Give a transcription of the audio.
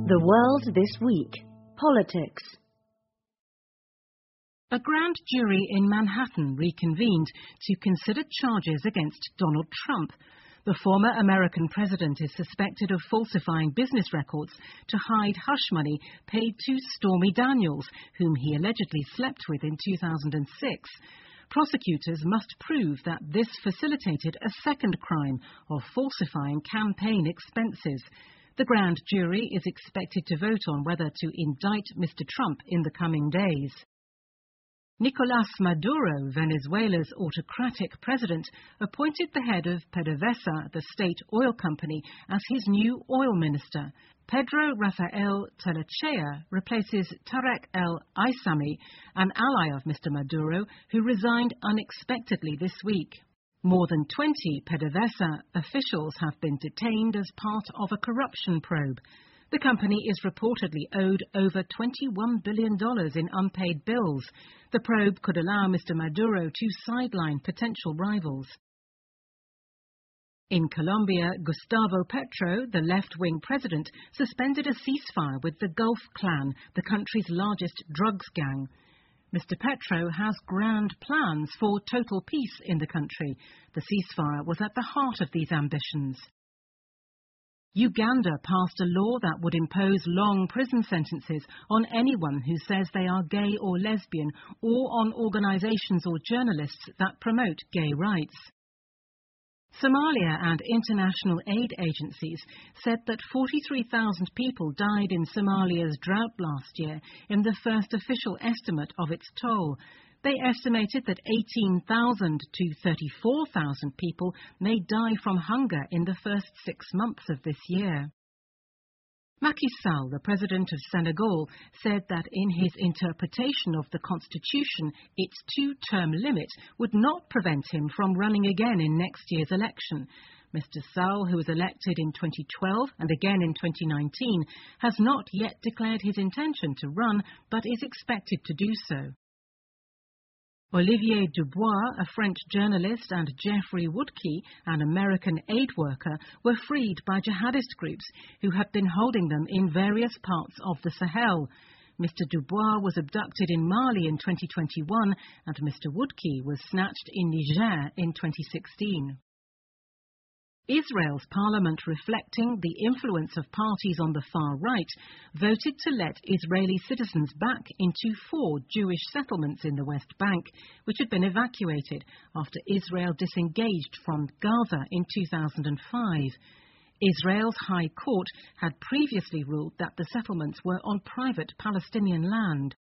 The World This Week. Politics. A grand jury in Manhattan reconvened to consider charges against Donald Trump. The former American president is suspected of falsifying business records to hide hush money paid to Stormy Daniels, whom he allegedly slept with in 2006. Prosecutors must prove that this facilitated a second crime of falsifying campaign expenses. The grand jury is expected to vote on whether to indict Mr. Trump in the coming days. Nicolás Maduro, Venezuela's autocratic president, appointed the head of PDVSA, the state oil company, as his new oil minister. Pedro Rafael Telechea replaces Tarek El Aissami, an ally of Mr. Maduro, who resigned unexpectedly this week. More than 20 PDVSA officials have been detained as part of a corruption probe. The company is reportedly owed over $21 billion in unpaid bills. The probe could allow Mr. Maduro to sideline potential rivals. In Colombia, Gustavo Petro, the left-wing president, suspended a ceasefire with the Gulf Clan, the country's largest drugs gang. Mr. Petro has grand plans for total peace in the country. The ceasefire was at the heart of these ambitions. Uganda passed a law that would impose long prison sentences on anyone who says they are gay or lesbian, or on organisations or journalists that promote gay rights. Somalia and international aid agencies said that 43,000 people died in Somalia's drought last year, in the first official estimate of its toll. They estimated that 18,000 to 34,000 people may die from hunger in the first 6 months of this year. Macky Sall, the president of Senegal, said that in his interpretation of the constitution, its two-term limit would not prevent him from running again in next year's election. Mr. Sall, who was elected in 2012 and again in 2019, has not yet declared his intention to run, but is expected to do so. Olivier Dubois, a French journalist, and Jeffrey Woodkey, an American aid worker, were freed by jihadist groups who had been holding them in various parts of the Sahel. Mr. Dubois was abducted in Mali in 2021 and Mr. Woodkey was snatched in Niger in 2016. Israel's parliament, reflecting the influence of parties on the far right, voted to let Israeli citizens back into 4 Jewish settlements in the West Bank, which had been evacuated after Israel disengaged from Gaza in 2005. Israel's High Court had previously ruled that the settlements were on private Palestinian land.